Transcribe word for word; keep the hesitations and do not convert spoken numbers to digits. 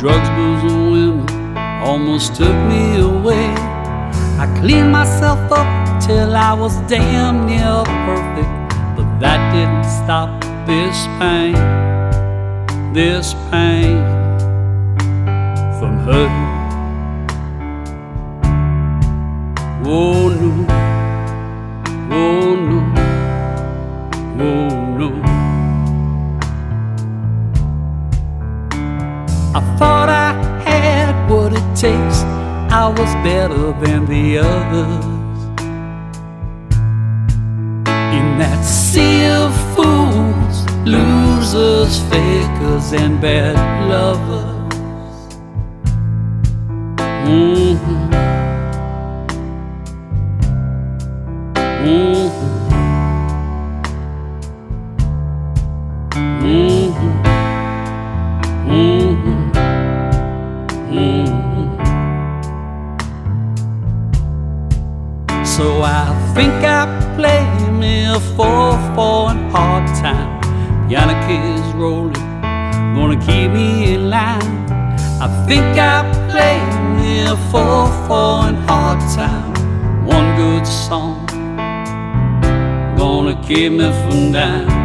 Drugs, booze, and women almost took me away. I cleaned myself up till I was damn near perfect, but that didn't stop this pain, this pain from hurting. Oh no, oh no, oh no. I thought I had what it takes, I was better than the others. In that sea of fools, losers, fakers, and bad lovers. Mm-hmm. Mm-hmm. Mm-hmm. Mm-hmm. Mm-hmm. So I think I play me a four four and hard time. Piano keys rolling, gonna keep me in line. I think I play me a four four and hard time. One good song gonna keep me from dying.